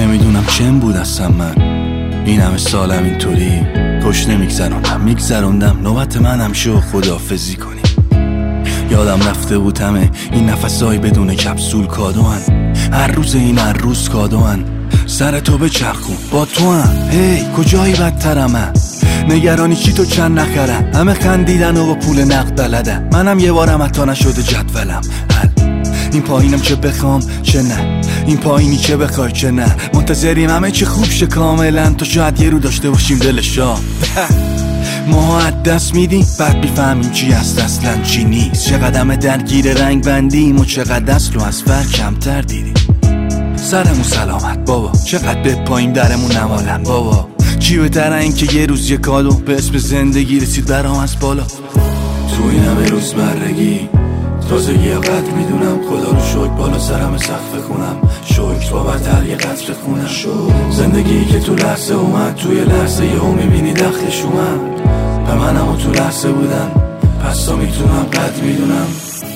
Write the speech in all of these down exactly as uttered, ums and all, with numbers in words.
نمیدونم چم بود اصلا من این همه سالم اینطوری خوش نمیگذروندم میگذروندم نوبت منم شو خداحافظی کنی. یادم رفته بود همه این نفسای بدون کپسول کادوان، هر روز این هر روز کادوان، سر تو به چرخون با تو هم هی کجایی بدترم، نگرانی چی تو چند نخرم، همه خندیدن و با پول نقد بلدم، منم یه بارم حتی نشده جدولم حل. این پایینم چه بخوام چه نه، این پایینی چه بخوای چه نه، منتظریم همه چه خوب شه کاملا تا شاید یه رو داشته باشیم دلشا. ما از دست میدیم بعد بیفهمیم چی هست اصلا چی نیست، چقدر همه درگیر رنگ بندیم و چقدر اصل و از فرق کمتر دیدیم. سرمون سلامت بابا، چقدر به پایین درمون نمالن بابا، چی بهتره این که یه روز یه کادو به اسم زندگی رسید برام از بالا. تو این همه روزمرگی تازگی قدر میدونم، خدا رو شکر بالا سرم سقف خونم، شکر بابتر یه قطر خونم، زندگی که تو لحظه اومد توی لحظه یهو میبینی دخلش اومد، به منم تو لحظه بودم پس تا میتونم قدر میدونم.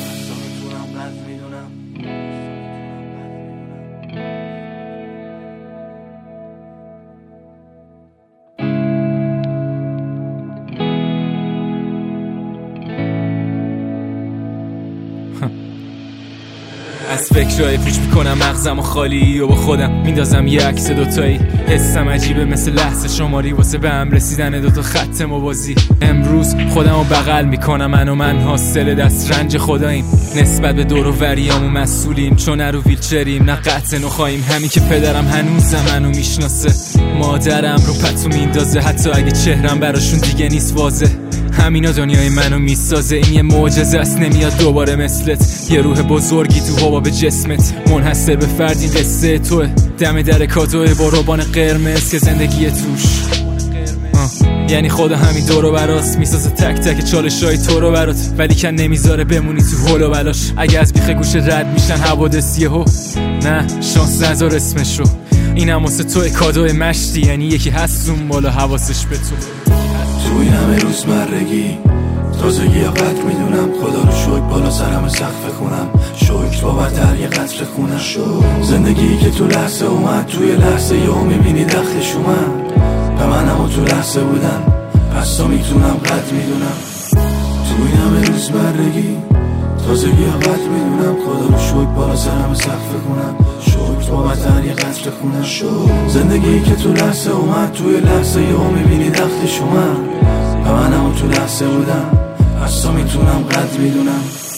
از فکرهای پیچ میکنم مغزم و خالی و با خودم میندازم یه عکس دوتایی، حسم عجیبه مثل لحظه شماری واسه به هم رسیدن دوتا خط موازی. امروز خودم رو بغل میکنم، من و من حاصل دست رنج خداییم، نسبت به دور و وریامو مسئولیم، چون نه رو ویلچریم نه قطع نخواهیم، همین که پدرم هنوز منو میشناسه، مادرم رو پتو میندازه حتی اگه چهرم براشون دیگه نیست واضح، همینا دنیای منو میسازه، این یه معجزه است نمیاد دوباره مثلت، یه روح بزرگی تو هوا به جسمت، منحصر به فرد این قصه توه، دم در کادوه با روبان قرمز که زندگی توش آه. یعنی خدا همین دور و براست میسازه تک تک چالشای تو رو برات، ولی کن نمیذاره بمونی تو هول و بلاش، اگه از بیخ گوش رد میشن حوادث یهو نه شانس نذار اسمش رو، اینم واسه توی کادو مشتی، یعنی یکی هست اون بالا حواسش به تو. تو این همه روزمرگی تازگی قدر میدونم، خدا رو شکر بالا سرم سقف خونم، شکر بابتر یه قطر خونم، زندگی که تو لحظه اومد توی لحظه یهو میبینی دخلش اومد، به منم و تو لحظه بودم پس تا میتونم قدر میدونم. تو این همه روزمرگی تازگی قدر میدونم، خدا رو شکر بالا سرم سقف خونم، شکر بابتر یه قطر خونم، زندگی که تو لحظه اومد توی لحظه یهو میبینی دخلش اومد، به منم و تو لحظه بودم پس تا میتونم قدر میدونم.